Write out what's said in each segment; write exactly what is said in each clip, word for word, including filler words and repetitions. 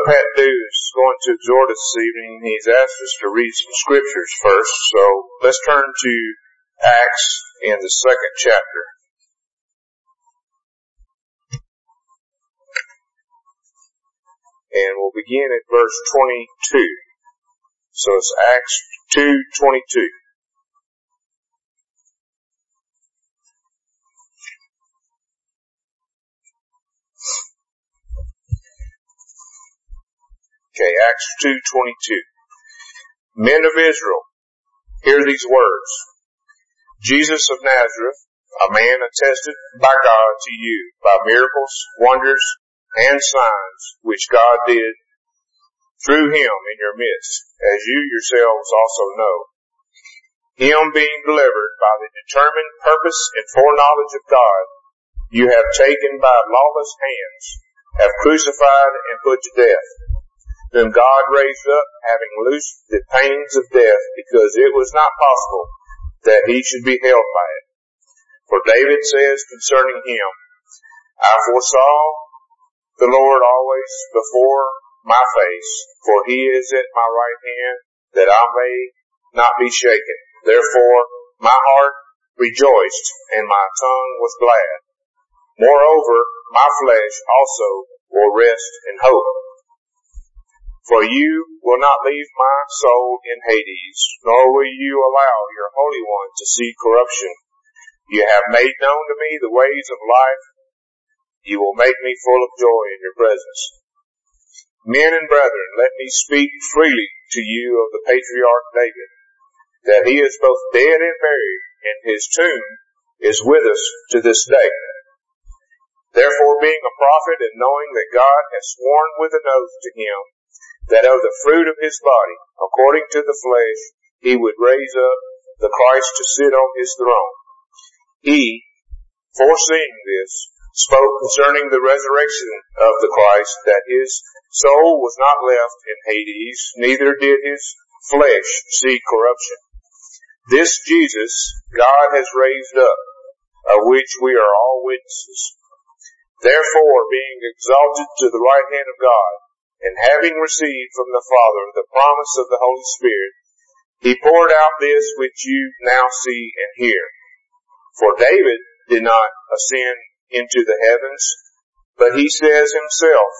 Pat do is going to exhort us this evening. He's asked us to read some scriptures first. So let's turn to Acts in the second chapter. And we'll begin at verse twenty-two. So it's Acts two twenty-two. Okay, Acts two twenty-two. Men of Israel, hear these words. Jesus of Nazareth, a man attested by God to you by miracles, wonders, and signs which God did through him in your midst, as you yourselves also know. Him being delivered by the determined purpose and foreknowledge of God, you have taken by lawless hands, have crucified and put to death, whom God raised up, having loosed the pains of death, because it was not possible that he should be held by it. For David says concerning him, I foresaw the Lord always before my face, for he is at my right hand, that I may not be shaken. Therefore my heart rejoiced, and my tongue was glad. Moreover, my flesh also will rest in hope. For you will not leave my soul in Hades, nor will you allow your Holy One to see corruption. You have made known to me the ways of life. You will make me full of joy in your presence. Men and brethren, let me speak freely to you of the patriarch David, that he is both dead and buried, and his tomb is with us to this day. Therefore, being a prophet, and knowing that God has sworn with an oath to him, that of the fruit of his body, according to the flesh, he would raise up the Christ to sit on his throne. He, foreseeing this, spoke concerning the resurrection of the Christ, that his soul was not left in Hades, neither did his flesh see corruption. This Jesus God has raised up, of which we are all witnesses. Therefore, being exalted to the right hand of God, and having received from the Father the promise of the Holy Spirit, he poured out this which you now see and hear. For David did not ascend into the heavens, but he says himself,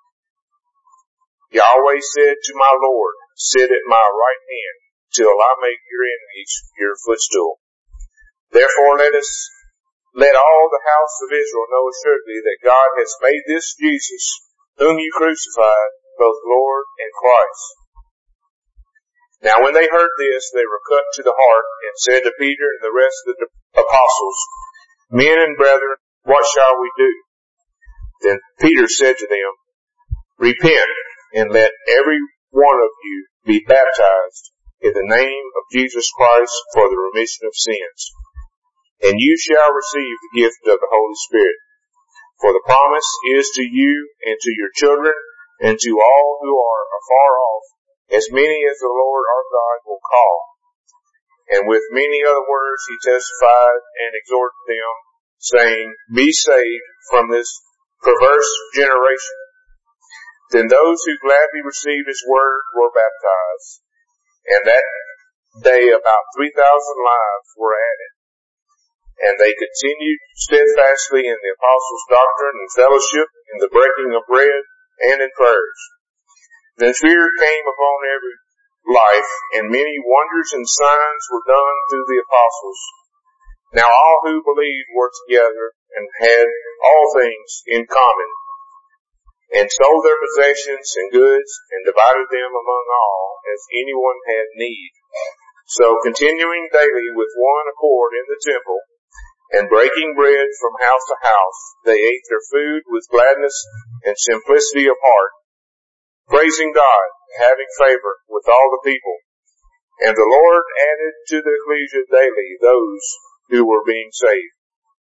Yahweh said to my Lord, sit at my right hand, till I make your enemies your footstool. Therefore let us, let all the house of Israel know assuredly that God has made this Jesus, whom you crucified, both Lord and Christ. Now when they heard this, they were cut to the heart, and said to Peter and the rest of the apostles, Men and brethren, what shall we do? Then Peter said to them, Repent, and let every one of you be baptized in the name of Jesus Christ for the remission of sins, and you shall receive the gift of the Holy Spirit. For the promise is to you and to your children and to all who are afar off, as many as the Lord our God will call. And with many other words he testified and exhorted them, saying, Be saved from this perverse generation. Then those who gladly received his word were baptized, and that day about three thousand lives were added. And they continued steadfastly in the apostles' doctrine and fellowship, in the breaking of bread, and in prayers. Then fear came upon every life, and many wonders and signs were done through the apostles. Now all who believed were together, and had all things in common, and sold their possessions and goods, and divided them among all, as anyone had need. So continuing daily with one accord in the temple, and breaking bread from house to house, they ate their food with gladness and simplicity of heart, praising God, having favor with all the people. And the Lord added to the ecclesia daily those who were being saved.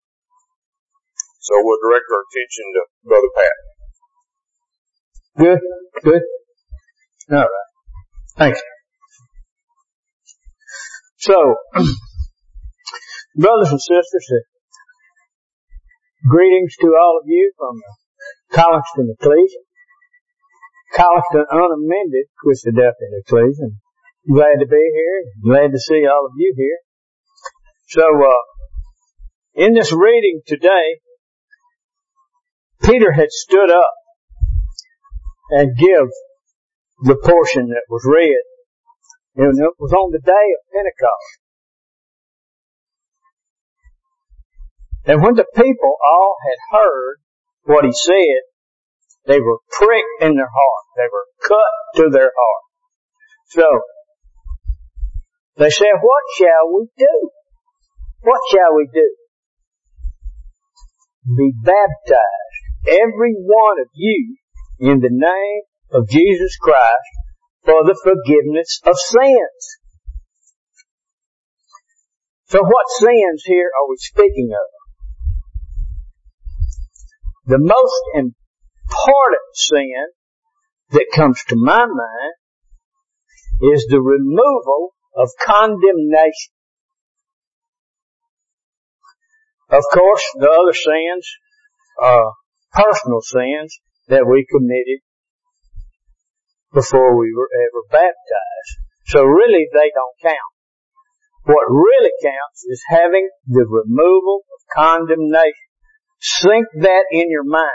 So we'll direct our attention to Brother Pat. Good, good. All right. Thanks. So, brothers and sisters, uh, greetings to all of you from the Collingston Ecclesia. Colliston Unamended Christadelphia Ecclesia. Glad to be here. Glad to see all of you here. So, uh, in this reading today, Peter had stood up and give the portion that was read. And it was on the day of Pentecost. And when the people all had heard what he said, they were pricked in their heart. They were cut to their heart. So, they said, what shall we do? What shall we do? Be baptized, every one of you, in the name of Jesus Christ for the forgiveness of sins. So what sins here are we speaking of? The most important sin that comes to my mind is the removal of condemnation. Of course, the other sins are personal sins that we committed before we were ever baptized. So really they don't count. What really counts is having the removal of condemnation. Sink that in your mind.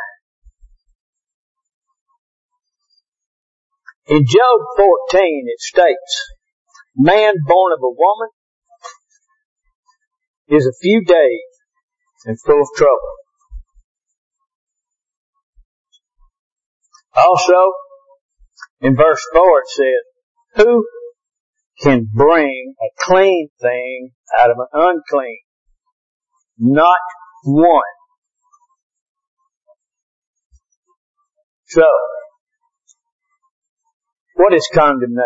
In Job fourteen it states, man born of a woman is a few days and full of trouble. Also, in verse four it says, who can bring a clean thing out of an unclean? Not one. So, what is condemnation?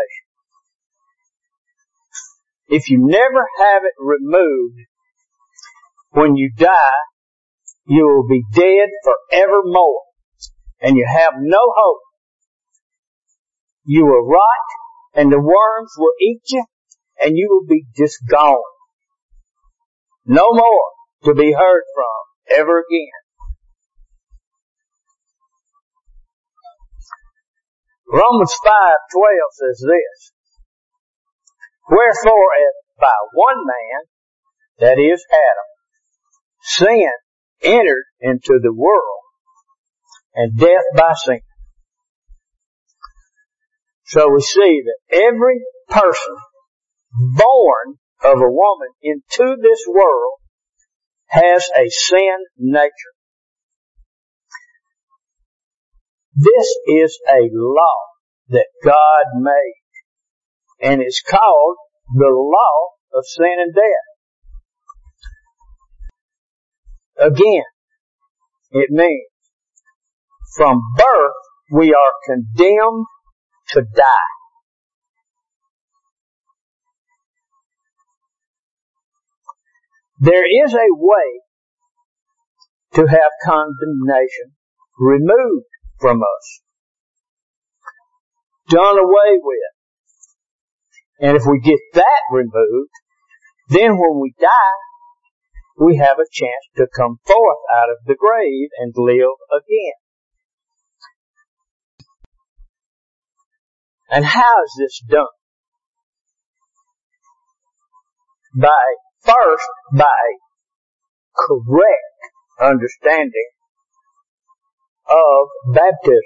If you never have it removed, when you die, you will be dead forevermore, and you have no hope. You will rot, and the worms will eat you, and you will be just gone. No more to be heard from ever again. Romans five twelve says this, wherefore as by one man, that is Adam, sin entered into the world, and death by sin. So we see that every person born of a woman into this world has a sin nature. This is a law that God made, and it's called the law of sin and death. Again, it means from birth we are condemned to die. There is a way to have condemnation removed from us, done away with. And if we get that removed, then when we die, we have a chance to come forth out of the grave and live again. And how is this done? By, first, by a correct understanding of baptism.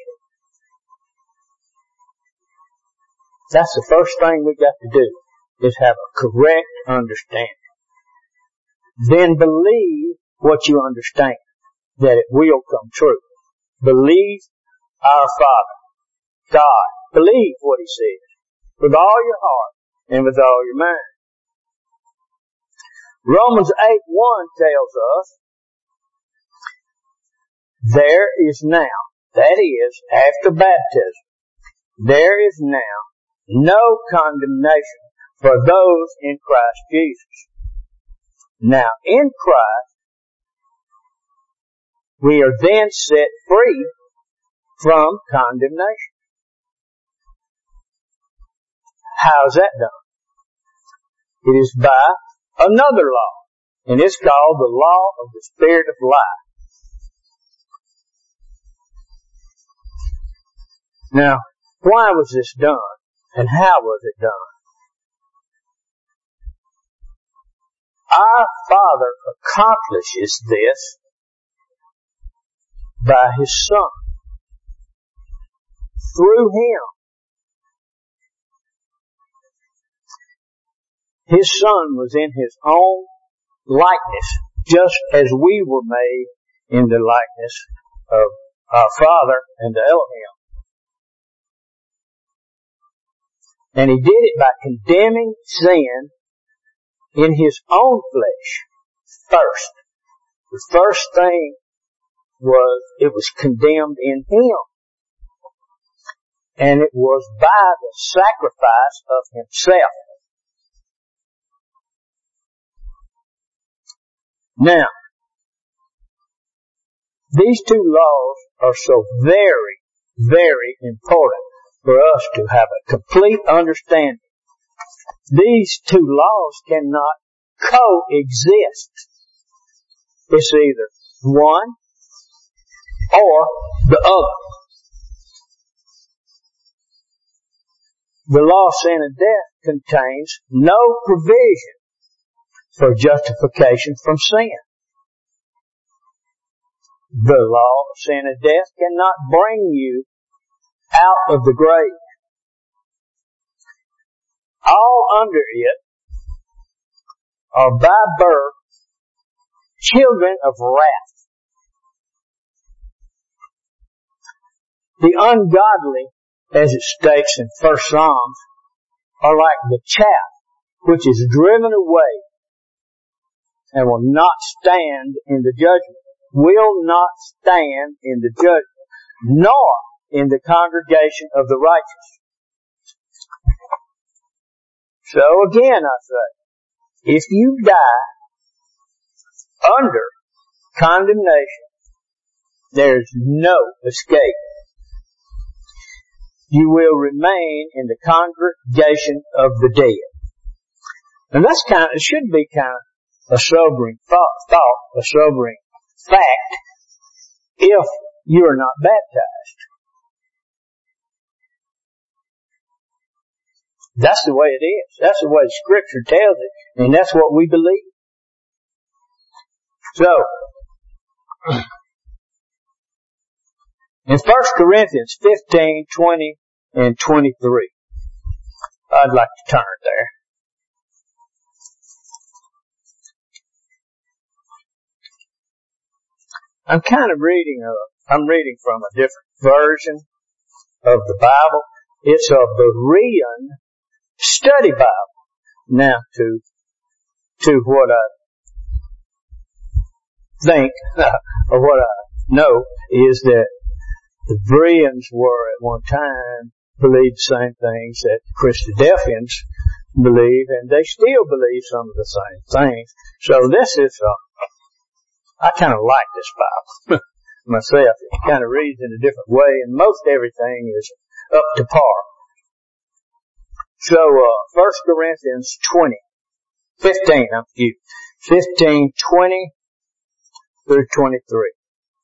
That's the first thing we got to do, is have a correct understanding. Then believe what you understand, that it will come true. Believe our Father, God. Believe what He says, with all your heart and with all your mind. Romans eight one tells us, there is now, that is, after baptism, there is now no condemnation for those in Christ Jesus. Now, in Christ, we are then set free from condemnation. How is that done? It is by another law, and it's called the law of the Spirit of life. Now, Why was this done? And how was it done? Our Father accomplishes this by His Son. Through Him. His Son was in His own likeness, just as we were made in the likeness of our Father and the Elohim. And He did it by condemning sin in His own flesh first. The first thing was it was condemned in Him. And it was by the sacrifice of Himself. Now, these two laws are so very, very important for us to have a complete understanding. These two laws cannot coexist. It's either one or the other. The law of sin and death contains no provision for justification from sin. The law of sin and death cannot bring you out of the grave. All under it are by birth children of wrath. The ungodly, as it states in First Psalms, are like the chaff which is driven away and will not stand in the judgment. Will not stand in the judgment, nor in the congregation of the righteous. So again I say, if you die under condemnation, there's no escape. You will remain in the congregation of the dead. And that's kind of, it should be kind of a sobering thought, thought, a sobering fact, if you are not baptized. That's the way it is. That's the way Scripture tells it, and that's what we believe. So, in First Corinthians fifteen, twenty, and twenty-three, I'd like to turn there. I'm kind of reading a, I'm reading from a different version of the Bible. It's a Berean study Bible. Now, to, to what I think, or what I know, is that the Bereans were at one time believed the same things that the Christadelphians believe, and they still believe some of the same things. So this is a, I kind of like this Bible myself. It kind of reads in a different way, and most everything is up to par. So, uh, First Corinthians twenty, fifteen, I'm excuse, fifteen, twenty through twenty-three.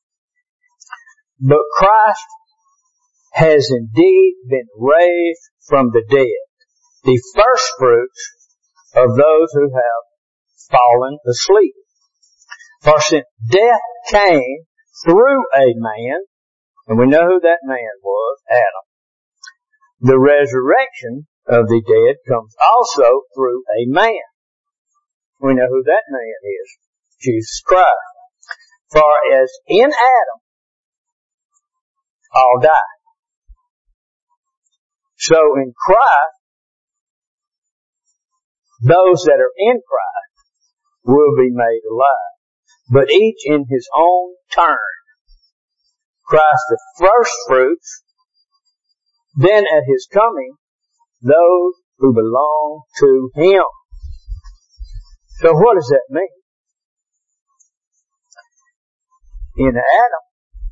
But Christ has indeed been raised from the dead, the first fruits of those who have fallen asleep. For since death came through a man, and we know who that man was, Adam, the resurrection of the dead comes also through a man. We know who that man is, Jesus Christ. For as in Adam, all die. So in Christ, those that are in Christ will be made alive, but each in his own turn. Christ the first fruits, then at His coming, those who belong to Him. So what does that mean? In Adam,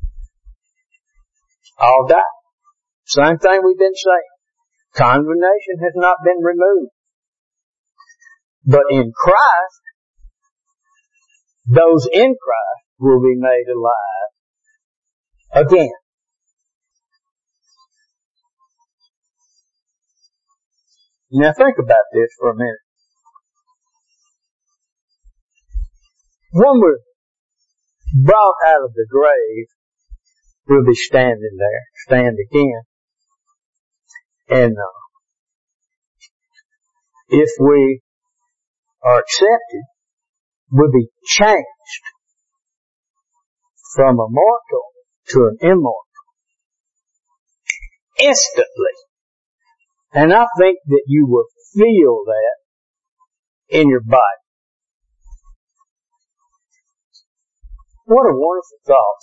all die. Same thing we've been saying. Condemnation has not been removed. But in Christ, those in Christ will be made alive again. Now think about this for a minute. When we're brought out of the grave, we'll be standing there, stand again. And uh, if we are accepted, we'll be changed from a mortal to an immortal instantly. And I think that you will feel that in your body. What a wonderful thought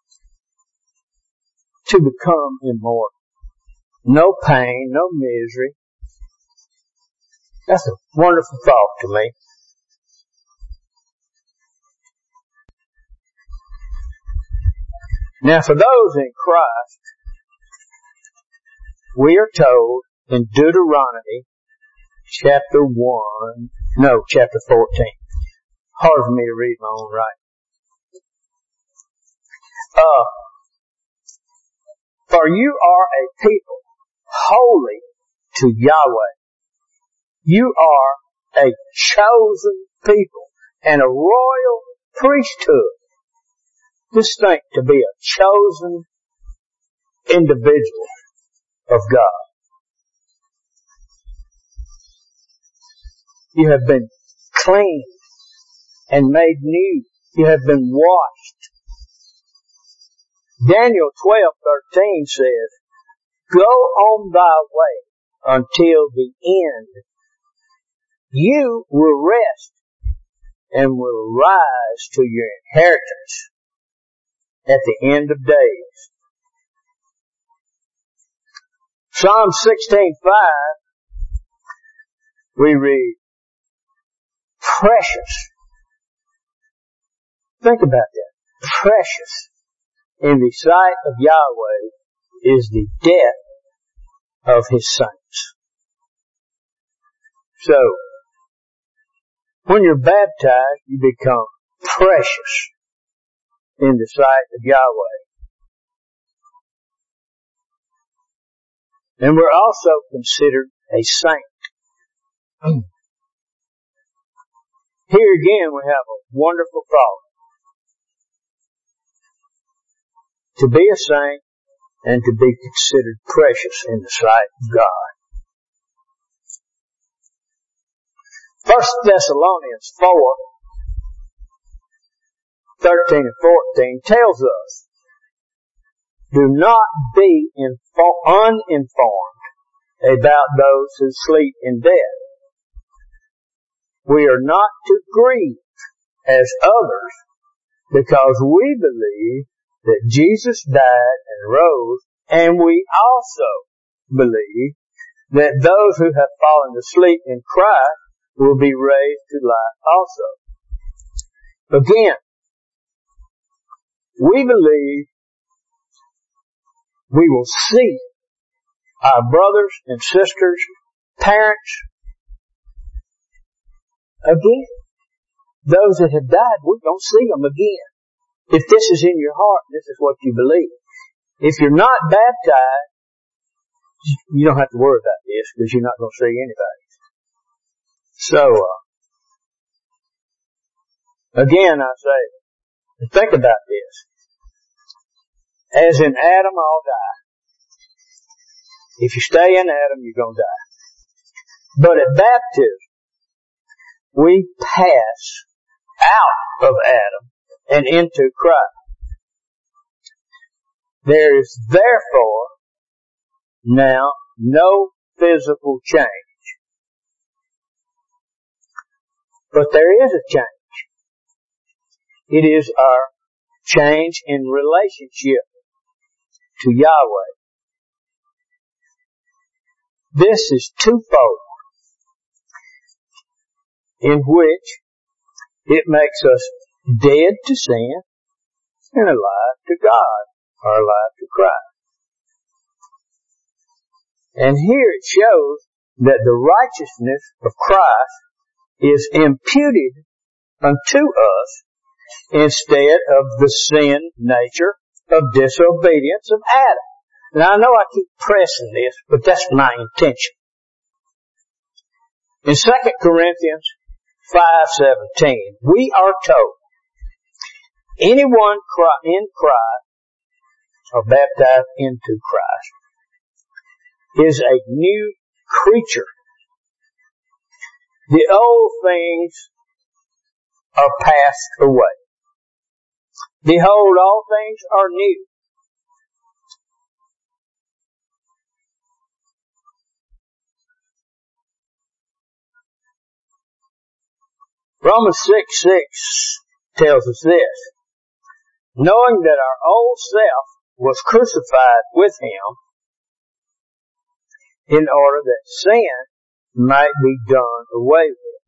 to become immortal. No pain, no misery. That's a wonderful thought to me. Now for those in Christ, we are told in Deuteronomy chapter one, no, chapter fourteen. Hard for me to read my own writing. Uh, for you are a people holy to Yahweh. You are a chosen people and a royal priesthood. Just think, to be a chosen individual of God. You have been cleaned and made new. You have been washed. Daniel twelve thirteen says, go on thy way until the end. You will rest and will rise to your inheritance at the end of days. Psalm sixteen five, we read, precious. Think about that. Precious in the sight of Yahweh is the death of His saints. So, when you're baptized, you become precious in the sight of Yahweh. And we're also considered a saint. Here again we have a wonderful thought. To be a saint and to be considered precious in the sight of God. First Thessalonians four, thirteen and fourteen tells us, do not be info- uninformed about those who sleep in death. We are not to grieve as others, because we believe that Jesus died and rose, and we also believe that those who have fallen asleep in Christ will be raised to life also. Again, we believe we will see our brothers and sisters, parents, again. Those that have died, we're going to see them again. If this is in your heart, this is what you believe. If you're not baptized, you don't have to worry about this, because you're not going to see anybody. So, uh, again I say, think about this. As in Adam, I'll die. If you stay in Adam, you're going to die. But at baptism, we pass out of Adam and into Christ. There is therefore now no physical change. But there is a change. It is our change in relationship to Yahweh. This is twofold, in which it makes us dead to sin and alive to God, or alive to Christ. And here it shows that the righteousness of Christ is imputed unto us instead of the sin nature of disobedience of Adam. Now I know I keep pressing this, but that's my intention. In Second Corinthians five seventeen, we are told, anyone in Christ, or baptized into Christ, is a new creature. The old things are passed away. Behold, all things are new. Romans six six tells us this, knowing that our old self was crucified with Him in order that sin might be done away with.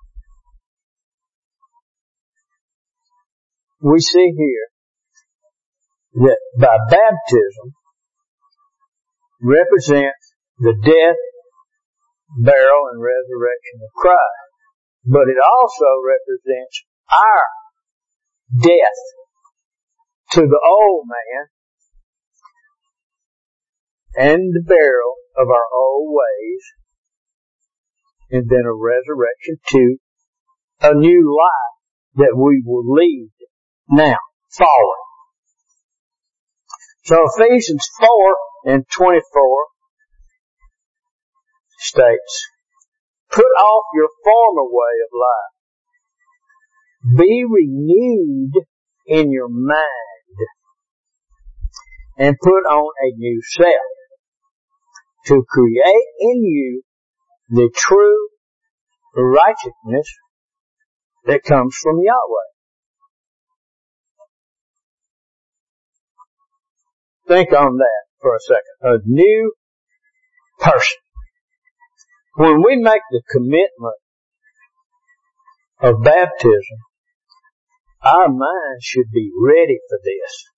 We see here that by baptism represents the death, burial, and resurrection of Christ. But it also represents our death to the old man and the burial of our old ways, and then a resurrection to a new life that we will lead now, forward. So Ephesians four and twenty-four states, put off your former way of life. Be renewed in your mind and put on a new self to create in you the true righteousness that comes from Yahweh. Think on that for a second. A new person. When we make the commitment of baptism, our minds should be ready for this.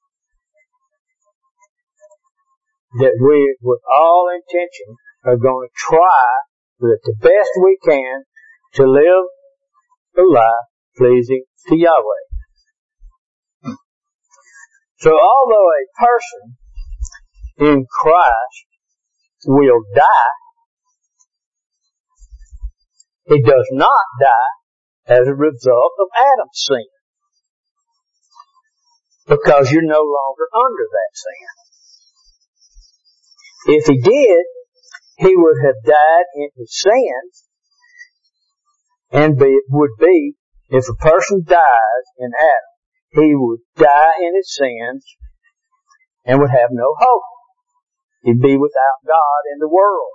That we, with all intention, are going to try with the best we can to live a life pleasing to Yahweh. So although a person in Christ will die, he does not die as a result of Adam's sin. Because you're no longer under that sin. If he did, he would have died in his sins, and be, would be, if a person dies in Adam, he would die in his sins and would have no hope. He'd be without God in the world.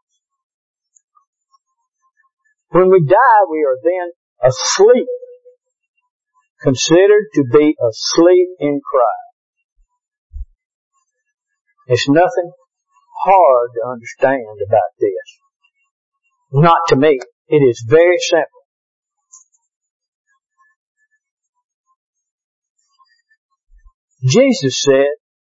When we die, we are then asleep, considered to be asleep in Christ. There's nothing hard to understand about this. Not to me. It is very simple. Jesus said,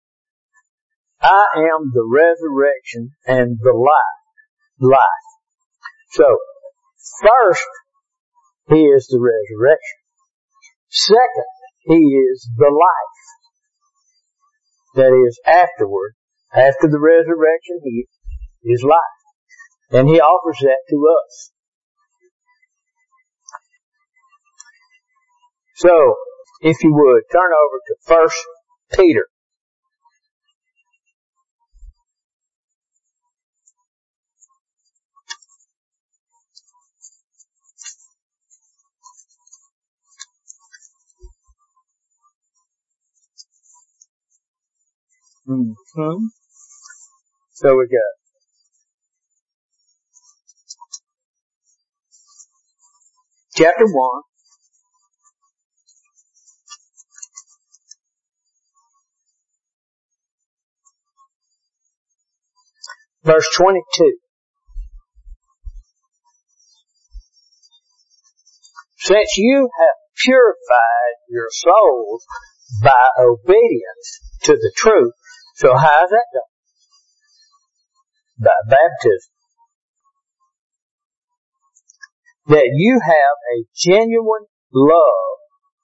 I am the resurrection and the life. Life. So, first, He is the resurrection. Second, He is the life. That is, afterward, after the resurrection, He is life. And He offers that to us. So, if you would, turn over to First Peter. Mm-hmm. So we got chapter one. Verse twenty-two. Since you have purified your souls by obedience to the truth. So how is that done? By baptism. That you have a genuine love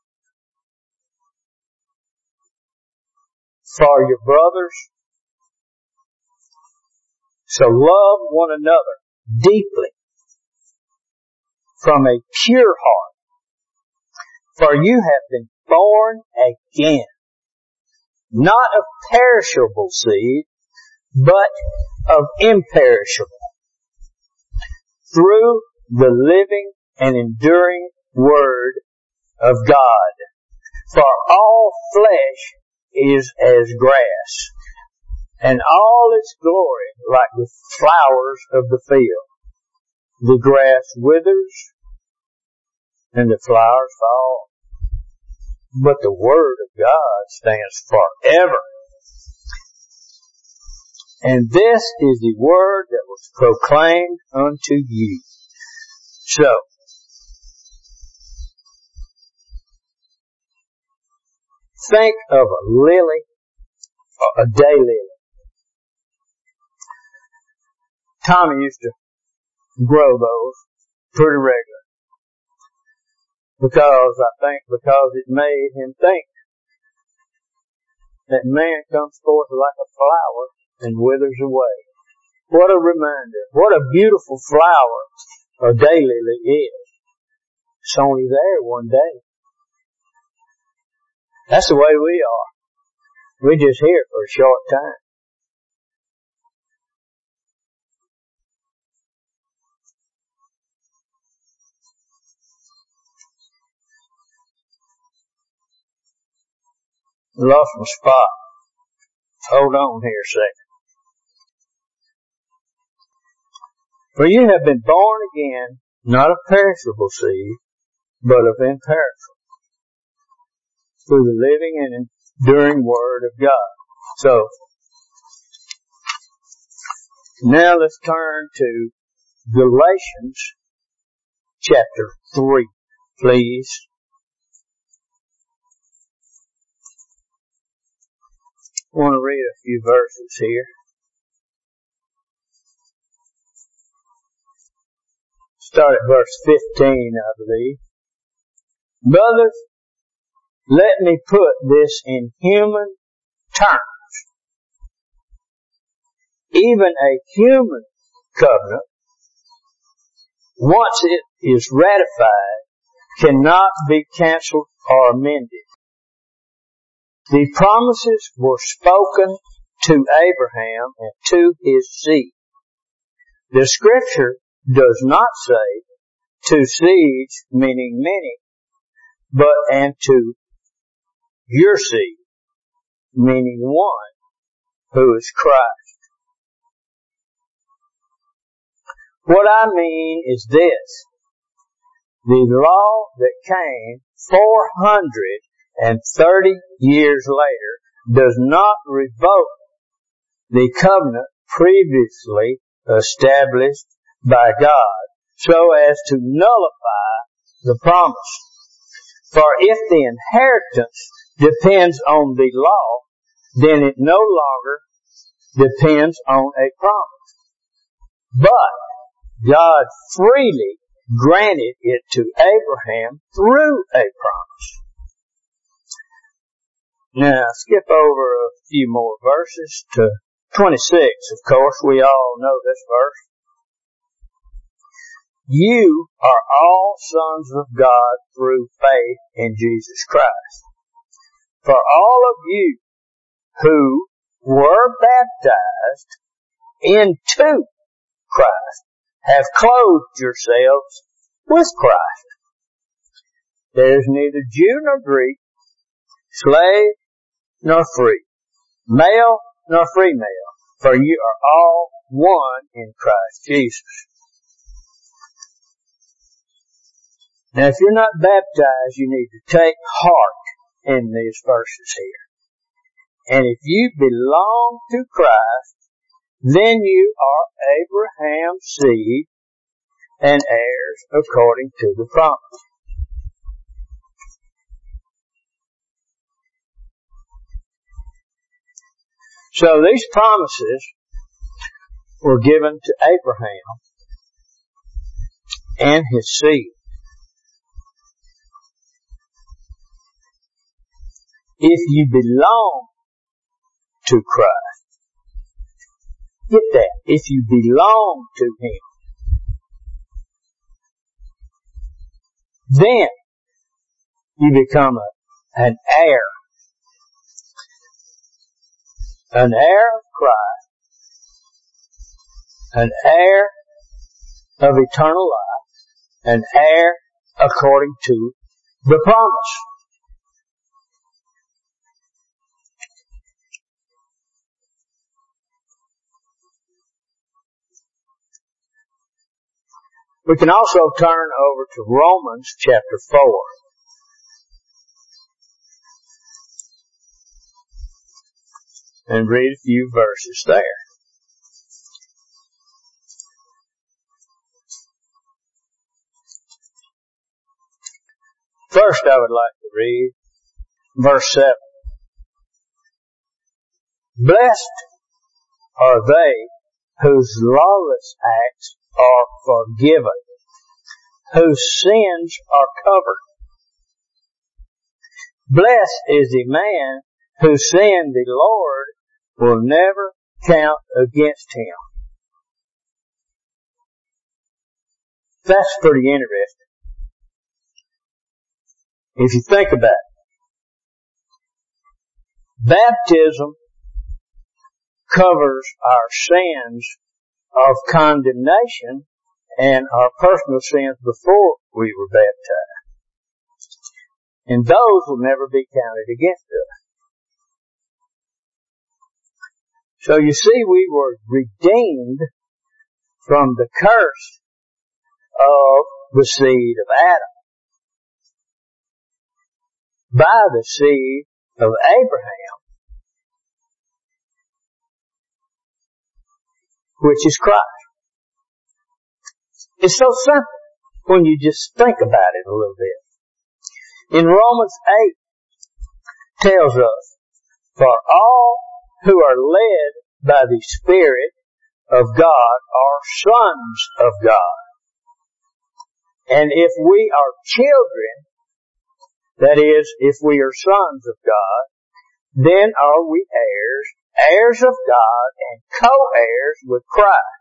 for your brothers. So love one another deeply from a pure heart. For you have been born again, not of perishable seed, but of imperishable, through the living and enduring Word of God. For all flesh is as grass, and all its glory like the flowers of the field. The grass withers, and the flowers fall, but the Word of God stands forever. And this is the Word that was proclaimed unto you. So, think of a lily, a daylily. Tommy used to grow those pretty regular, because I think because it made him think that man comes forth like a flower and withers away. What a reminder. What a beautiful flower a daylily is. It's only there one day. That's the way we are. We're just here for a short time. Lost my spot. Hold on here a second. For you have been born again, not of perishable seed, but of imperishable, through the living and enduring Word of God. So, now let's turn to Galatians chapter three, please. I want to read a few verses here. Start at verse fifteen, I believe. Brothers, let me put this in human terms. Even a human covenant, once it is ratified, cannot be canceled or amended. The promises were spoken to Abraham and to his seed. The Scripture does not say two seeds, meaning many, but and to your seed, meaning one, who is Christ. What I mean is this. The law that came four hundred thirty years later does not revoke the covenant previously established by God so as to nullify the promise. For if the inheritance depends on the law, then it no longer depends on a promise. But God freely granted it to Abraham through a promise. Now, skip over a few more verses to twenty-six, of course. We all know this verse. You are all sons of God through faith in Jesus Christ. For all of you who were baptized into Christ have clothed yourselves with Christ. There is neither Jew nor Greek, slave nor free, male nor female, for you are all one in Christ Jesus. Now, if you're not baptized, you need to take heart in these verses here. And if you belong to Christ, then you are Abraham's seed and heirs according to the promise. So these promises were given to Abraham and his seed. If you belong to Christ, get that, if you belong to Him, then you become a, an heir. An heir of Christ. An heir of eternal life. An heir according to the promise. We can also turn over to Romans chapter four. And read a few verses there. First I would like to read verse seven. Blessed are they whose lawless acts are forgiven, whose sins are covered. Blessed is the man whose sin the Lord will never count against him. That's pretty interesting. If you think about it. Baptism covers our sins of condemnation and our personal sins before we were baptized. And those will never be counted against us. So you see, we were redeemed from the curse of the seed of Adam by the seed of Abraham, which is Christ. It's so simple when you just think about it a little bit. In Romans eight tells us, for all who are led by the Spirit of God are sons of God. And if we are children, that is, if we are sons of God, then are we heirs, heirs of God and co-heirs with Christ.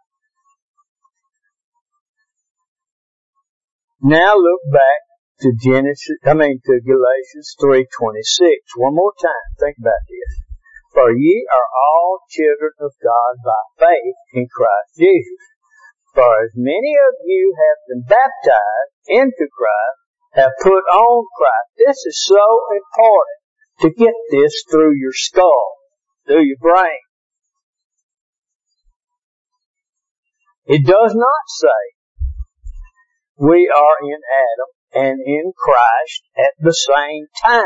Now look back to Genesis, I mean to Galatians three twenty-six. One more time, think about this. For ye are all children of God by faith in Christ Jesus. For as many of you have been baptized into Christ, have put on Christ. This is so important to get this through your skull, through your brain. It does not say we are in Adam and in Christ at the same time.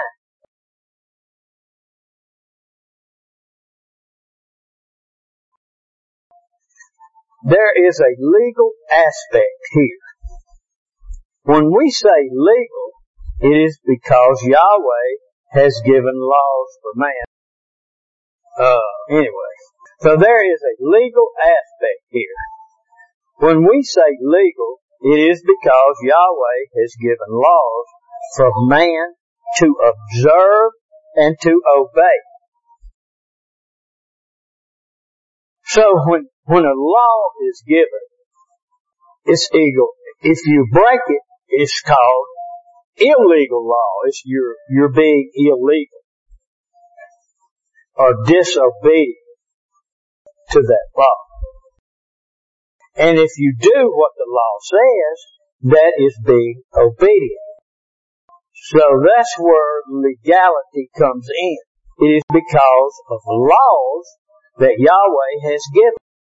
There is a legal aspect here. When we say legal, it is because Yahweh has given laws for man. Uh, anyway, so there is a legal aspect here. When we say legal, it is because Yahweh has given laws for man to observe and to obey. So when, when a law is given, it's illegal. If you break it, it's called illegal law. It's you're, you're being illegal or disobedient to that law. And if you do what the law says, that is being obedient. So that's where legality comes in. It is because of laws that Yahweh has given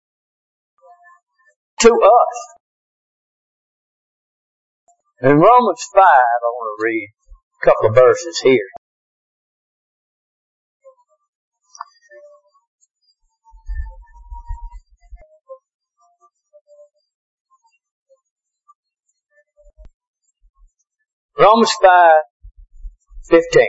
to us. In Romans five, I want to read a couple of verses here. Romans five fifteen.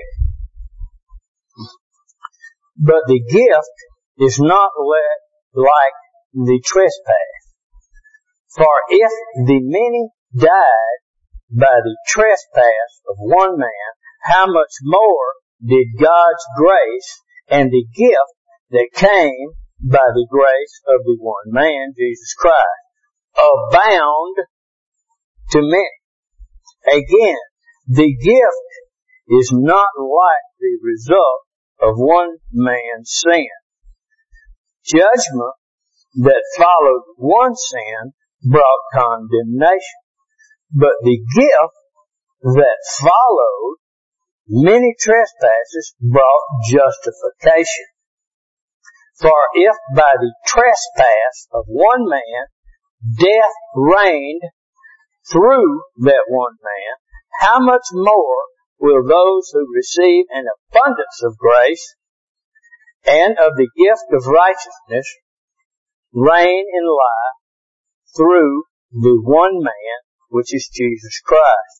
But the gift is not let like the trespass. For if the many died by the trespass of one man, how much more did God's grace and the gift that came by the grace of the one man, Jesus Christ, abound to many? Again, The gift is not like the result of one man's sin. Judgment that followed one sin brought condemnation, but the gift that followed many trespasses brought justification. For if by the trespass of one man death reigned through that one man, how much more will those who receive an abundance of grace and of the gift of righteousness reign in life through the one man, which is Jesus Christ?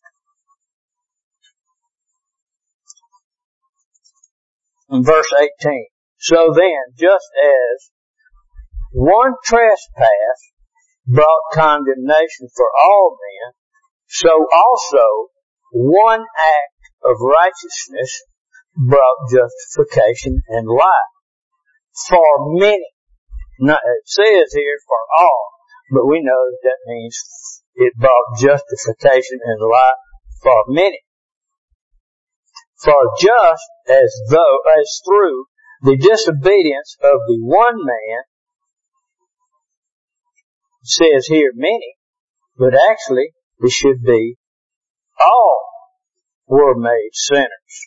In verse eighteen, so then, just as one trespass brought condemnation for all men, so also one act of righteousness brought justification and life for many. Not, it says here for all, but we know that that means it brought justification and life for many. For just as though, as through the disobedience of the one man, it says here many, but actually it should be all were made sinners.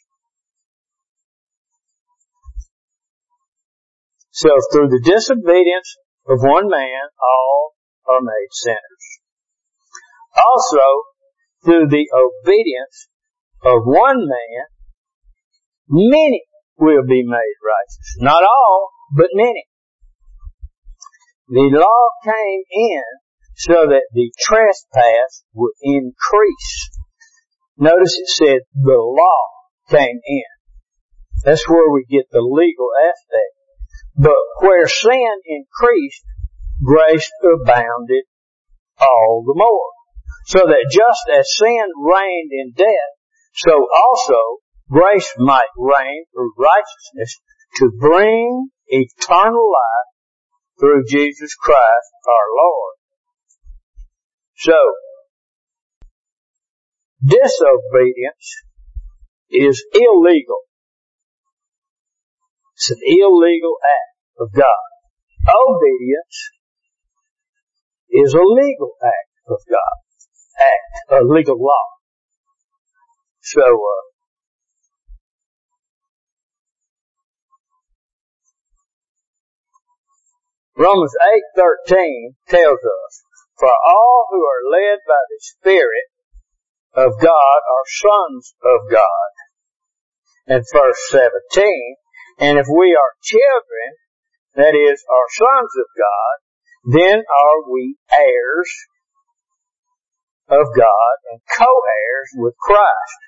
So through the disobedience of one man, all are made sinners. Also, through the obedience of one man, many will be made righteous. Not all, but many. The law came in so that the trespass would increase. Notice it said the law came in. That's where we get the legal aspect. But where sin increased, grace abounded all the more. So that just as sin reigned in death, so also grace might reign through righteousness to bring eternal life through Jesus Christ our Lord. So, disobedience is illegal. It's an illegal act of God. Obedience is a legal act of God. Act, a legal law. So, uh, Romans eight thirteen tells us, for all who are led by the Spirit of God are sons of God. And verse seventeen, and if we are children, that is, are sons of God, then are we heirs of God and co-heirs with Christ.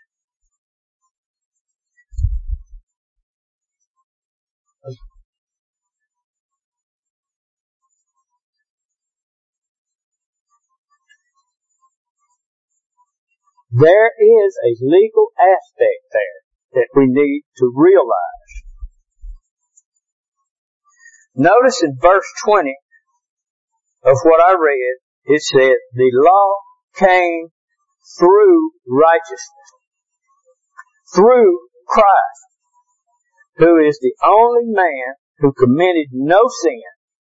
There is a legal aspect there that we need to realize. Notice in verse twenty of what I read, it said, the law came through righteousness, through Christ, who is the only man who committed no sin.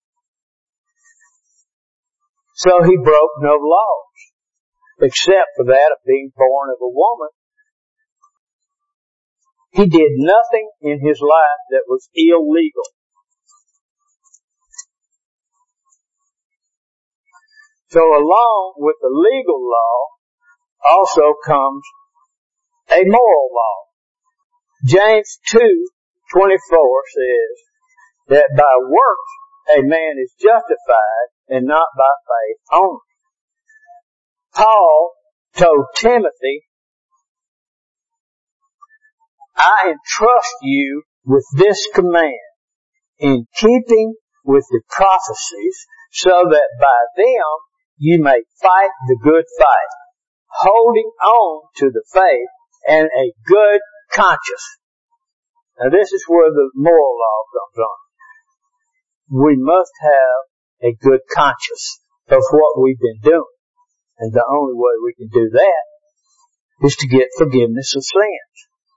So he broke no laws, except for that of being born of a woman. He did nothing in his life that was illegal. So along with the legal law also comes a moral law. James two twenty-four says that by works a man is justified and not by faith only. Paul told Timothy, I entrust you with this command in keeping with the prophecies, so that by them you may fight the good fight, holding on to the faith and a good conscience. Now this is where the moral law comes on. We must have a good conscience of what we've been doing. And the only way we can do that is to get forgiveness of sins.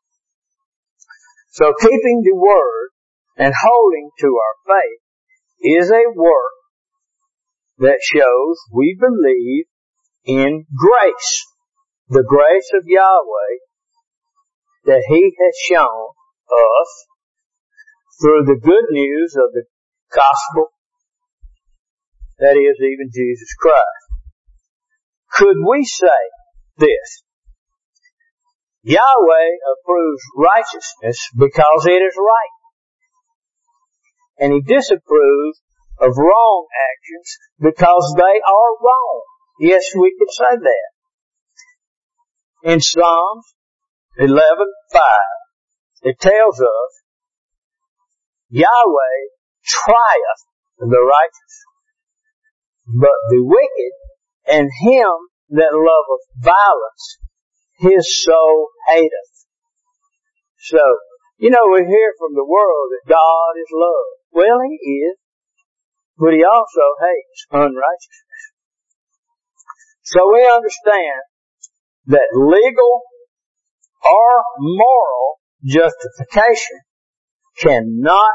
So keeping the Word and holding to our faith is a work that shows we believe in grace. The grace of Yahweh that He has shown us through the good news of the gospel, that is, even Jesus Christ. Could we say this? Yahweh approves righteousness because it is right, and He disapproves of wrong actions because they are wrong. Yes, we could say that. In Psalms eleven five, it tells us, Yahweh trieth the righteous, but the wicked and him that loveth violence, his soul hateth. So, you know, we hear from the world that God is love. Well, He is, but He also hates unrighteousness. So we understand that legal or moral justification cannot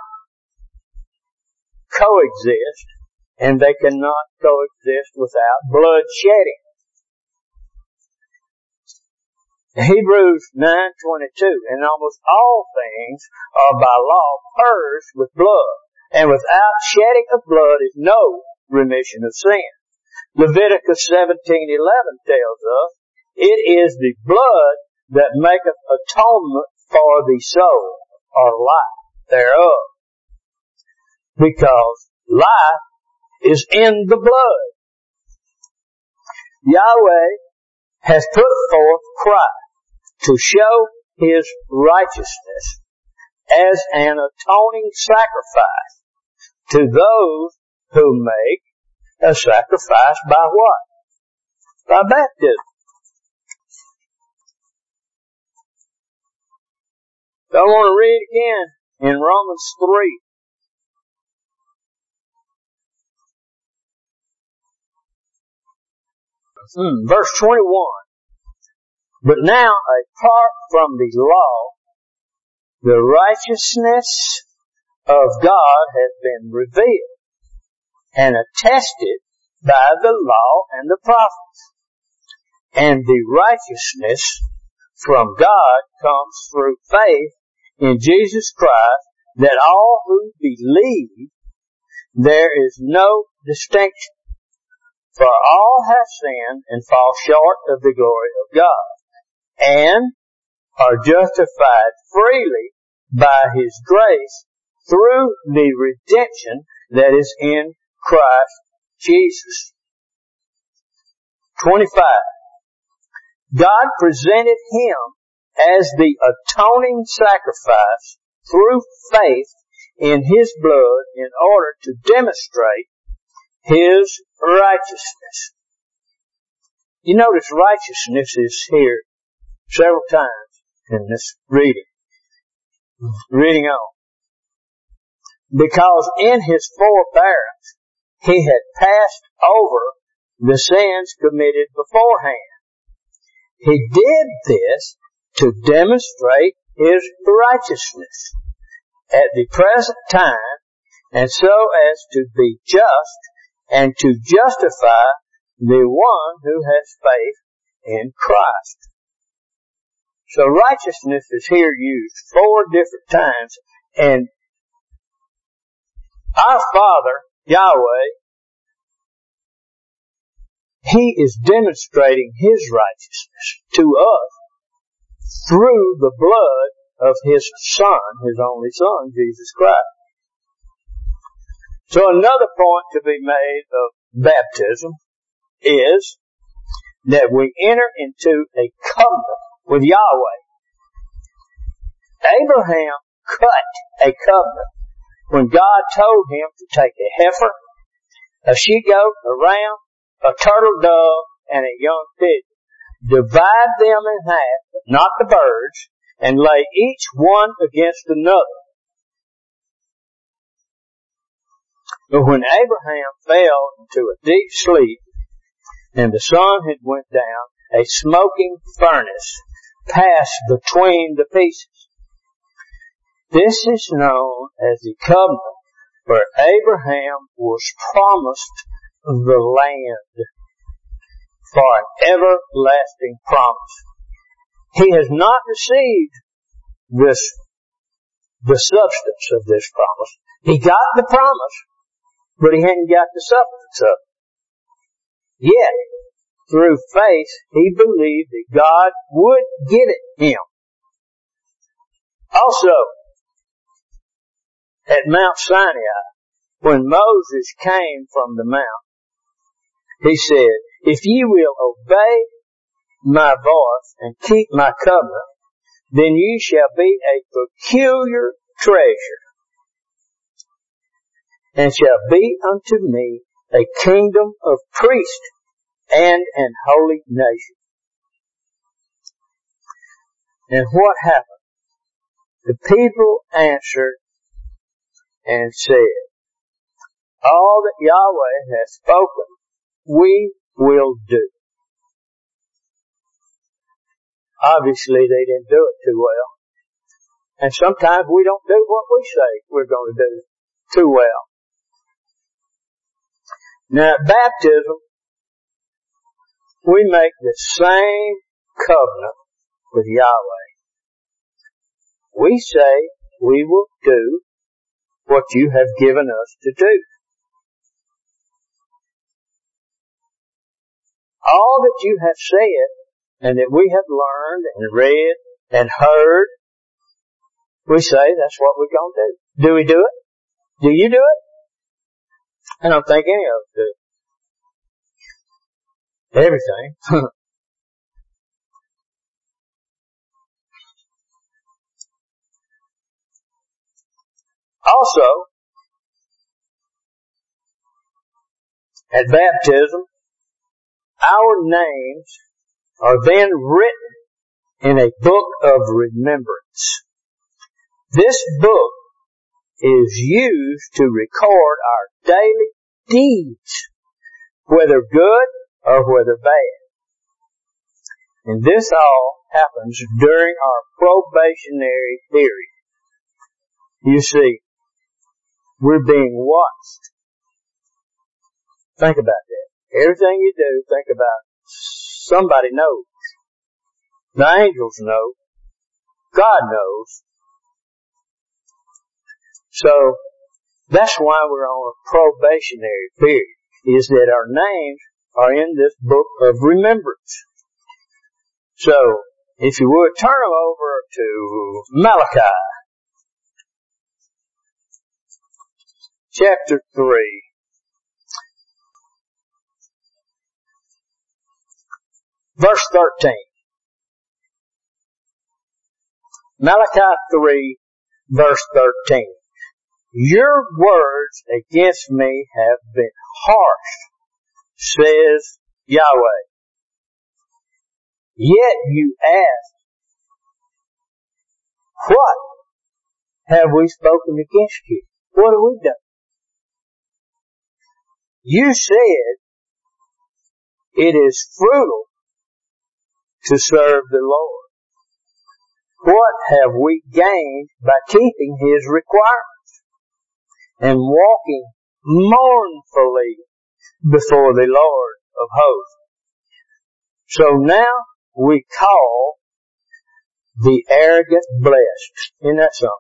coexist, and they cannot coexist without blood shedding. Hebrews nine twenty-two, and almost all things are by law purged with blood, and without shedding of blood is no remission of sin. Leviticus seventeen eleven tells us, it is the blood that maketh atonement for the soul, or life thereof. Because life is in the blood. Yahweh has put forth Christ to show His righteousness as an atoning sacrifice to those who make a sacrifice by what? By baptism. So I want to read again in Romans three. Hmm, verse twenty-one. But now, apart from the law, the righteousness of God has been revealed and attested by the law and the prophets. And the righteousness from God comes through faith in Jesus Christ, that all who believe, there is no distinction. For all have sinned and fall short of the glory of God, and are justified freely by His grace through the redemption that is in Christ Jesus. twenty-five. God presented Him as the atoning sacrifice through faith in His blood in order to demonstrate His righteousness. You notice righteousness is here several times in this reading. Reading on. Because in His forbearance, He had passed over the sins committed beforehand. He did this to demonstrate His righteousness at the present time, and so as to be just and to justify the one who has faith in Christ. So righteousness is here used four different times, and our Father, Yahweh, He is demonstrating His righteousness to us through the blood of His Son, His only Son, Jesus Christ. So another point to be made of baptism is that we enter into a covenant with Yahweh. Abraham cut a covenant when God told him to take a heifer, a she-goat, a ram, a turtle dove, and a young pigeon. Divide them in half, but not the birds, and lay each one against another. But when Abraham fell into a deep sleep, and the sun had went down, a smoking furnace passed between the pieces. This is known as the covenant where Abraham was promised the land for an everlasting promise. He has not received this, the substance of this promise. He got the promise, but he hadn't got the substance of it. Yet, through faith, he believed that God would give it him. Also, at Mount Sinai, when Moses came from the mount, he said, if ye will obey my voice and keep my covenant, then ye shall be a peculiar treasure, and shall be unto me a kingdom of priests and an holy nation. And what happened? The people answered and said, all that Yahweh has spoken, we will do. Obviously, they didn't do it too well. And sometimes we don't do what we say we're going to do too well. Now, at baptism, we make the same covenant with Yahweh. We say we will do what you have given us to do. All that you have said and that we have learned and read and heard, we say that's what we're going to do. Do we do it? Do you do it? I don't think any of us do. Everything. Also, at baptism, our names are then written in a book of remembrance. This book is used to record our daily deeds, whether good or whether bad. And this all happens during our probationary period. You see, we're being watched. Think about that. Everything you do, think about somebody knows. The angels know. God knows. So, that's why we're on a probationary period, is that our names are in this book of remembrance. So, if you would, turn them over to Malachi, chapter three. Verse thirteen. Malachi three, verse thirteen. Your words against me have been harsh, says Yahweh. Yet you ask, what have we spoken against you? What have we done? You said it is fruitful to serve the Lord. What have we gained by keeping His requirements and walking mournfully before the Lord of hosts? So now we call the arrogant blessed. Isn't that something?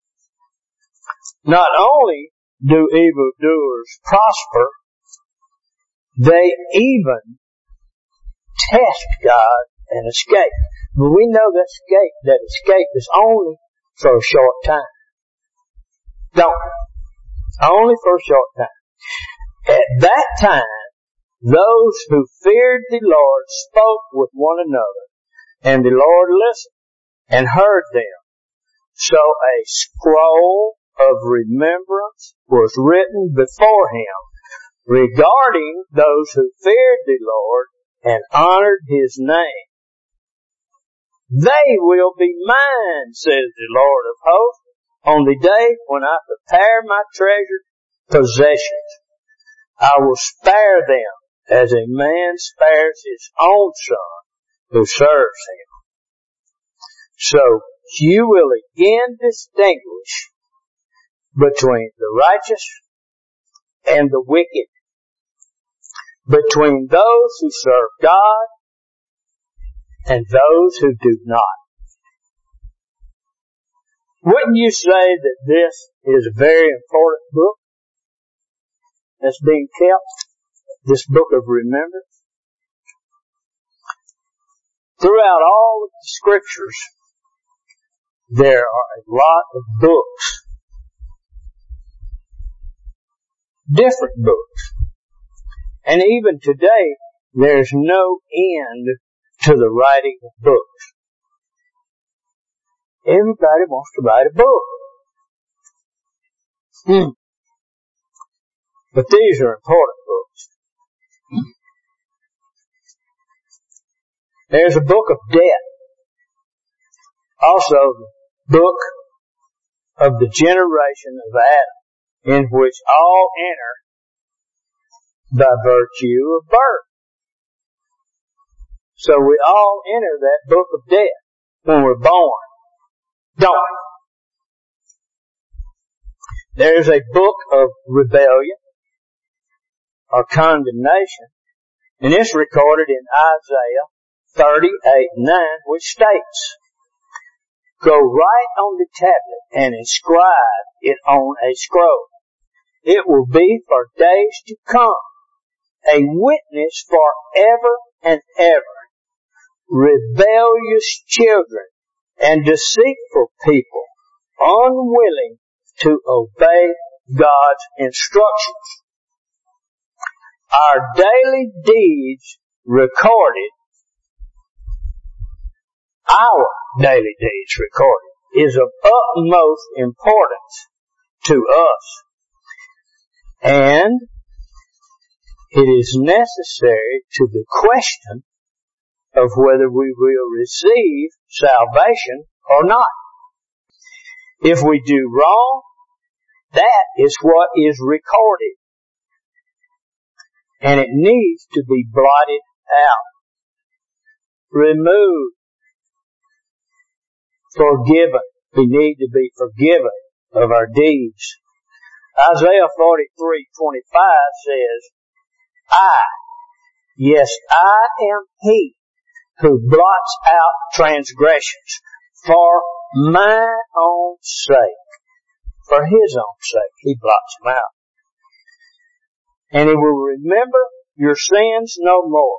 Not only do evildoers prosper, they even test God and escape. But we know that escape, that escape is only for a short time. Don't we? Only for a short time. At that time, those who feared the Lord spoke with one another, and the Lord listened and heard them. So a scroll of remembrance was written before Him regarding those who feared the Lord and honored His name. They will be mine, says the Lord of hosts, on the day when I prepare my treasured possessions. I will spare them as a man spares his own son who serves Him. So you will again distinguish between the righteous and the wicked, between those who serve God and those who do not. Wouldn't you say that this is a very important book that's being kept? This book of remembrance? Throughout all of the scriptures, there are a lot of books. Different books. And even today, there's no end to the writing of books. Everybody wants to write a book. Hmm. But these are important books. There's a book of death. Also, the book of the generation of Adam, in which all enter by virtue of birth. So we all enter that book of death when we're born. Don't we? There's a book of rebellion or condemnation, and it's recorded in Isaiah thirty-eight nine, which states, "Go write on the tablet and inscribe it on a scroll. It will be for days to come, a witness forever and ever. Rebellious children and deceitful people, unwilling to obey God's instructions. Our daily deeds recorded, our daily deeds recorded, is of utmost importance to us. And it is necessary to the question of whether we will receive salvation or not. If we do wrong, that is what is recorded. And it needs to be blotted out, removed, forgiven. We need to be forgiven of our deeds. Isaiah forty-three twenty-five says, I, yes, I am He who blots out transgressions for my own sake. For His own sake, He blots them out. And He will remember your sins no more.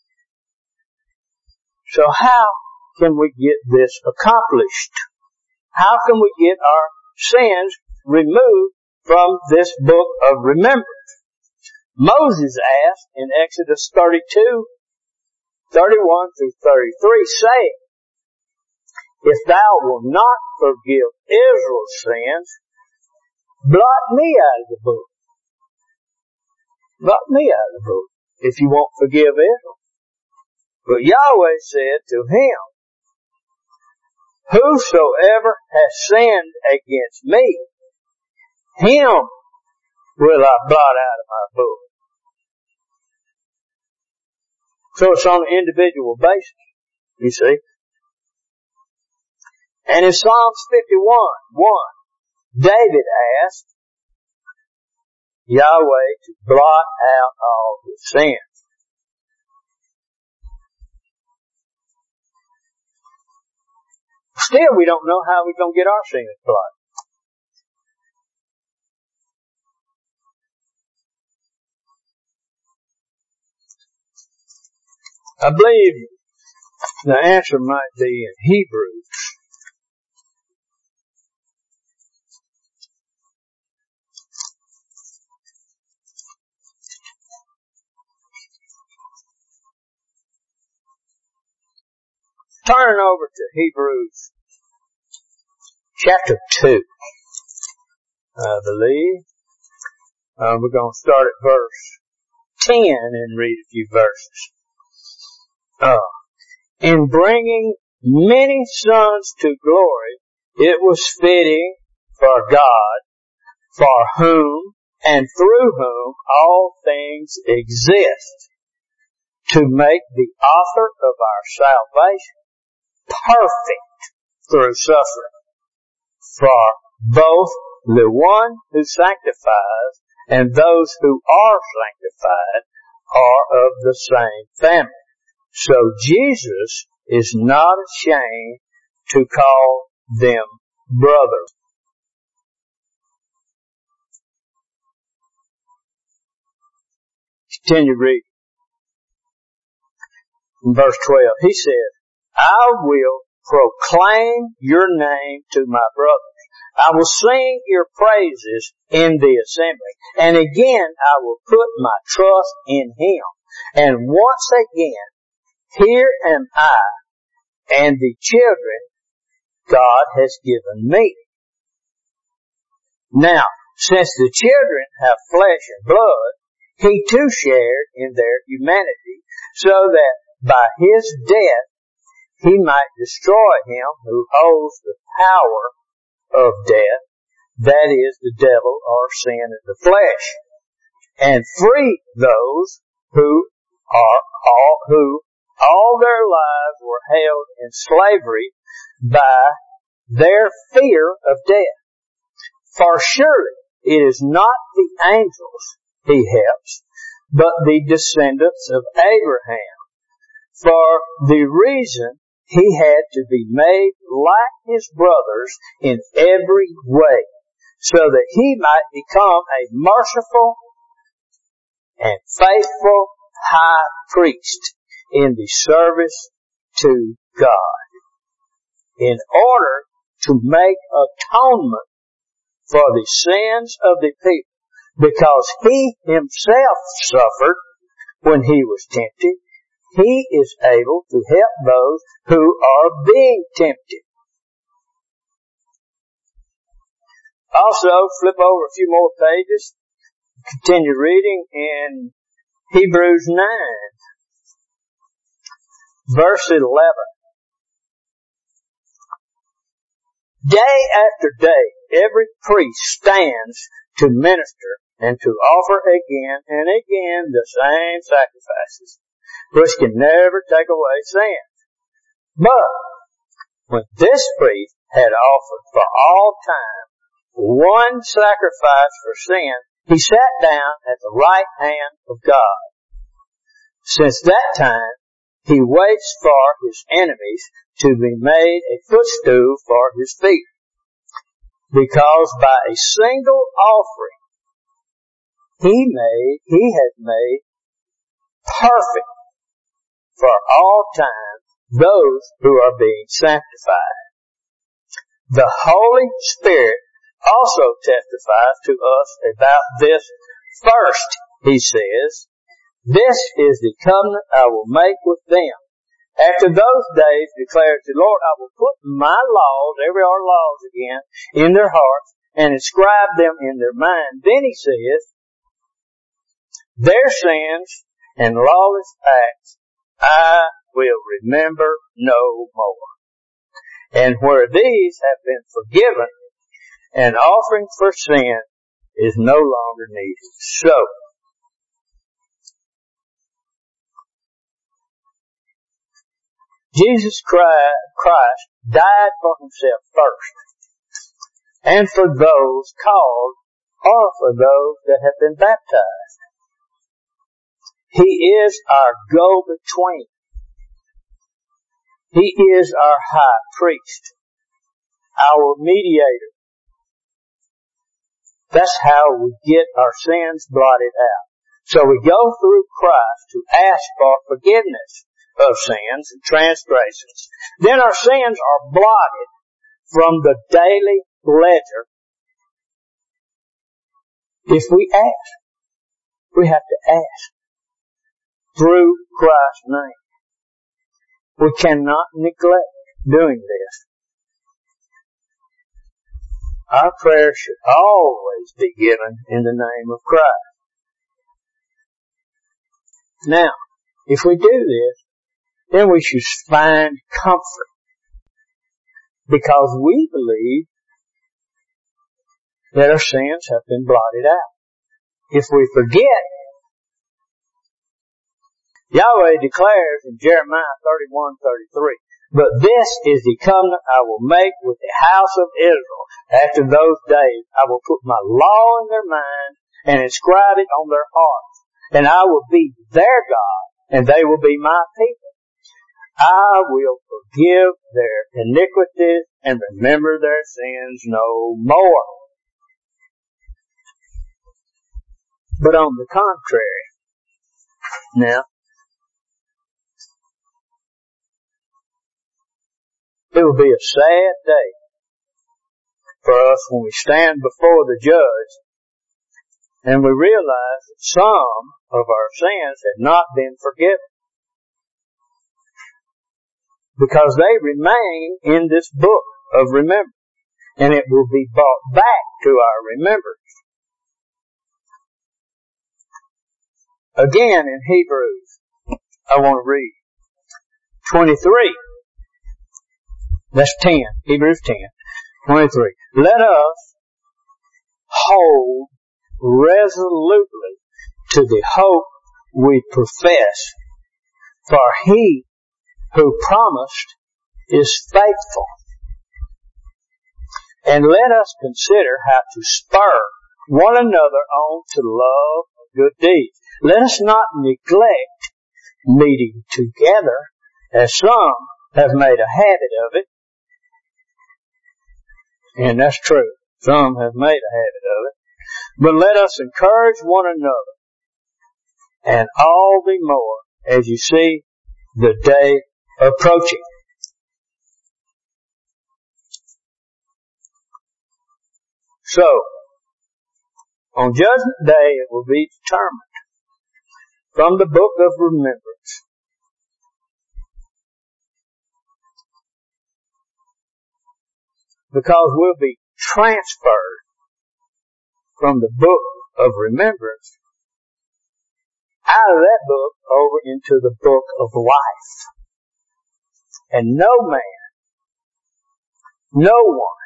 So how can we get this accomplished? How can we get our sins removed from this book of remembrance? Moses asked in Exodus thirty-two, thirty-one through thirty-three, saying, if thou wilt not forgive Israel's sins, blot me out of the book. Blot me out of the book if you won't forgive Israel. But Yahweh said to him, whosoever has sinned against me, him will I blot out of my book. So it's on an individual basis, you see. And in Psalms fifty-one one, David asked Yahweh to blot out all his sins. Still, we don't know how we're going to get our sins blotted. I believe the answer might be in Hebrews. Turn over to Hebrews chapter two, I believe. Uh, we're going to start at verse ten and read a few verses. Uh, in bringing many sons to glory, it was fitting for God, for whom and through whom all things exist, to make the author of our salvation perfect through suffering. For both the one who sanctifies and those who are sanctified are of the same family. So Jesus is not ashamed to call them brothers. Continue reading. In verse twelve, he says, I will proclaim your name to my brothers. I will sing your praises in the assembly. And again, I will put my trust in him. And once again, here am I and the children God has given me. Now, since the children have flesh and blood, he too shared in their humanity, so that by his death he might destroy him who holds the power of death, that is, the devil or sin in the flesh, and free those who are all who all their lives were held in slavery by their fear of death. For surely it is not the angels he helps, but the descendants of Abraham. For the reason he had to be made like his brothers in every way, so that he might become a merciful and faithful high priest in the service to God, in order to make atonement for the sins of the people, because he himself suffered when he was tempted. He is able to help those who are being tempted. Also, flip over a few more pages. Continue reading in Hebrews nine, verse eleven. Day after day, every priest stands to minister and to offer again and again the same sacrifices, which can never take away sins. But when this priest had offered for all time one sacrifice for sin, he sat down at the right hand of God. Since that time, he waits for his enemies to be made a footstool for his feet. Because by a single offering, he made, he has made perfect for all time those who are being sanctified. The Holy Spirit also testifies to us about this. First, he says, this is the covenant I will make with them. After those days, declares the Lord, I will put my laws, every our laws again, in their hearts and inscribe them in their mind. Then he says, their sins and lawless acts I will remember no more. And where these have been forgiven, an offering for sin is no longer needed. So, Jesus Christ died for himself first, and for those called, or for those that have been baptized. He is our go-between. He is our high priest, our mediator. That's how we get our sins blotted out. So we go through Christ to ask for forgiveness of sins and transgressions. Then our sins are blotted from the daily ledger if we ask. We have to ask through Christ's name. We cannot neglect doing this. Our prayer should always be given in the name of Christ. Now, if we do this, then we should find comfort, because we believe that our sins have been blotted out. If we forget, Yahweh declares in Jeremiah thirty-one thirty-three, but this is the covenant I will make with the house of Israel. After those days I will put my law in their minds and inscribe it on their hearts. And I will be their God, and they will be my people. I will forgive their iniquities and remember their sins no more. But on the contrary, now, it will be a sad day for us when we stand before the judge and we realize that some of our sins have not been forgiven, because they remain in this book of remembrance, and it will be brought back to our remembrance. Again in Hebrews, I want to read twenty-three. That's ten. Hebrews ten. twenty-three. Let us hold resolutely to the hope we profess, for He who promised is faithful. And let us consider how to spur one another on to love and good deeds. Let us not neglect meeting together, as some have made a habit of it. And that's true. Some have made a habit of it. But let us encourage one another, and all the more as you see the day approaching. So, on Judgment Day it will be determined from the book of remembrance because we'll be transferred from the book of remembrance out of that book over into the book of life. And no man, no one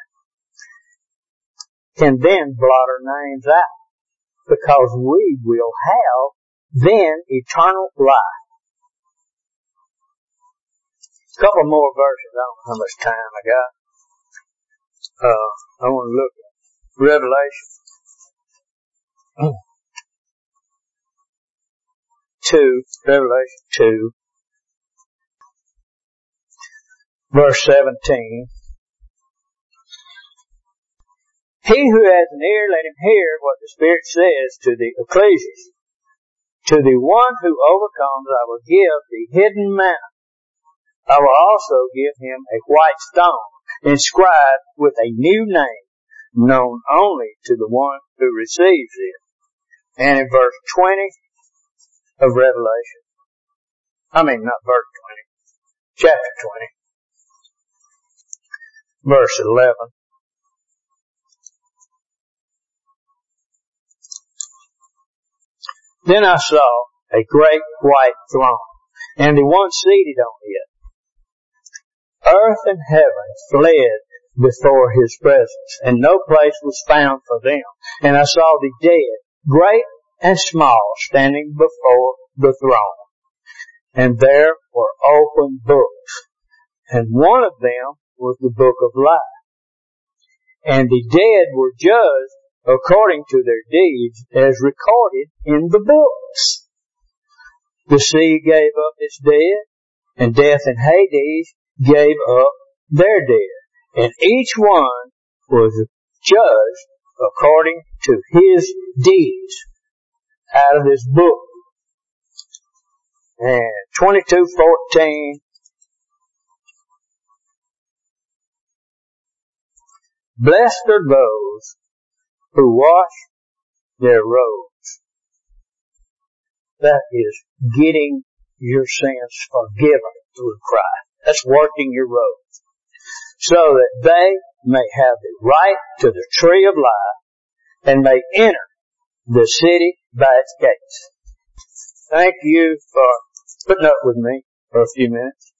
can then blot our names out, because we will have then eternal life. A couple more verses. I don't know how much time I got. Uh, I want to look at Revelation two, Revelation two, verse seventeen. He who has an ear, let him hear what the Spirit says to the ecclesias. To the one who overcomes, I will give the hidden manna. I will also give him a white stone, inscribed with a new name, known only to the one who receives it. And in verse twenty of Revelation, I mean not verse twenty, chapter twenty, verse eleven. Then I saw a great white throne, and the one seated on it. Earth and heaven fled before His presence, and no place was found for them. And I saw the dead, great and small, standing before the throne. And there were open books, and one of them was the book of life. And the dead were judged according to their deeds, as recorded in the books. The sea gave up its dead, and death and Hades gave up their dead, and each one was judged according to his deeds out of this book. And twenty-two fourteen. Blessed are those who wash their robes. That is getting your sins forgiven through Christ. That's working your robes, so that they may have the right to the tree of life and may enter the city by its gates. Thank you for putting up with me for a few minutes.